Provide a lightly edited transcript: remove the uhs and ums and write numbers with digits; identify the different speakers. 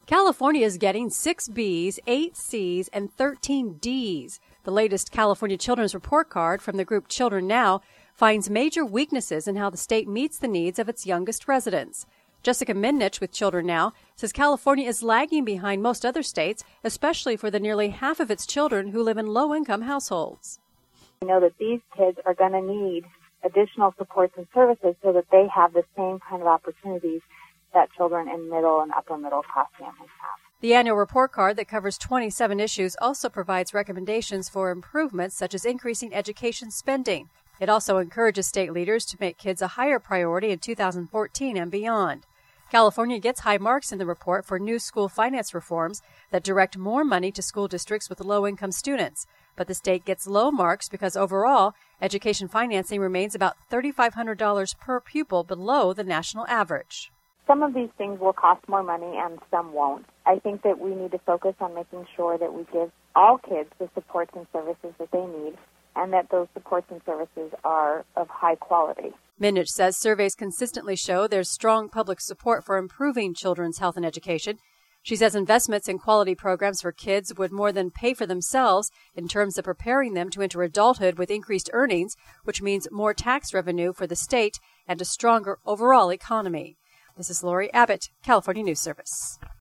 Speaker 1: California is getting 6 Bs, 8 Cs, and 13 Ds. The latest California Children's Report Card from the group Children Now finds major weaknesses in how the state meets the needs of its youngest residents. Jessica Minnich with Children Now says California is lagging behind most other states, especially for the nearly half of its children who live in low-income households.
Speaker 2: We know that these kids are going to need additional supports and services so that they have the same kind of opportunities that children in middle and upper middle class families have.
Speaker 1: The annual report card that covers 27 issues also provides recommendations for improvements such as increasing education spending. It also encourages state leaders to make kids a higher priority in 2014 and beyond. California gets high marks in the report for new school finance reforms that direct more money to school districts with low-income students. But the state gets low marks because overall, education financing remains about $3,500 per pupil below the national average.
Speaker 2: Some of these things will cost more money and some won't. I think that we need to focus on making sure that we give all kids the supports and services that they need and that those supports and services are of high quality.
Speaker 1: Minnich says surveys consistently show there's strong public support for improving children's health and education. She says investments in quality programs for kids would more than pay for themselves in terms of preparing them to enter adulthood with increased earnings, which means more tax revenue for the state and a stronger overall economy. This is Lori Abbott, California News Service.